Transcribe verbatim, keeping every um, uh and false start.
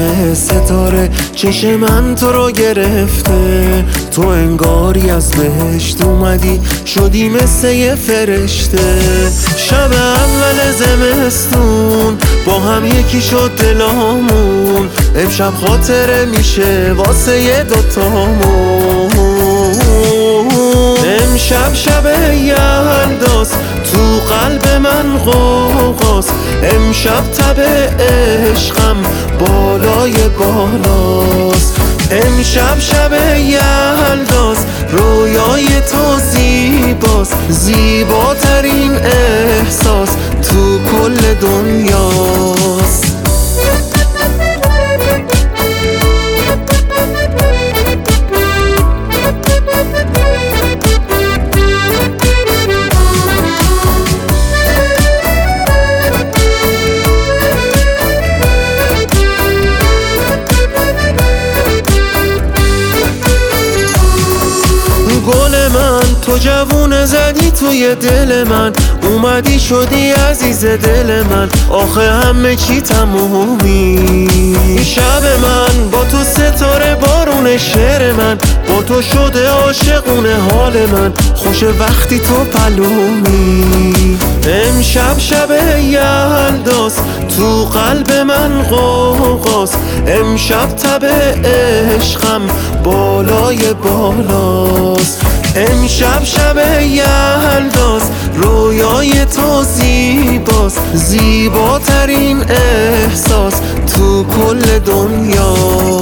همه ستاره چشم من تو رو گرفته، تو انگاری از بهشت اومدی شدی مثل یه فرشته. شب اول زمستون با هم یکی شد دلامون، امشب خاطره میشه واسه یه دوتامون. امشب شب یلداست تو قلب من غوغاست، امشب تب عشقم بالای بالاست. امشب شب یلداست رویای تو زیباست، زیباترین احساس تو کل دنیاست. گل من تو جوونه زدی توی دل من، اومدی شدی عزیز دل من، آخه همه چی تمومی. شب من با تو ستاره بارون شعر من، با تو شده عاشقونه حال من، خوش وقتی تو پلومی. امشب شب یلداست تو قلب من غوغاست، امشب تب عشقم بالای بالاست. امشب شب یلداست رویای تو زیباست، زیباترین احساس تو کل دنیا.